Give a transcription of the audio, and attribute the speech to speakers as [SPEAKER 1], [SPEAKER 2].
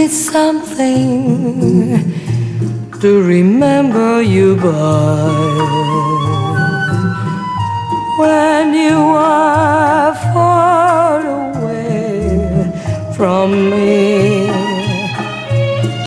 [SPEAKER 1] me something to remember you by. When you are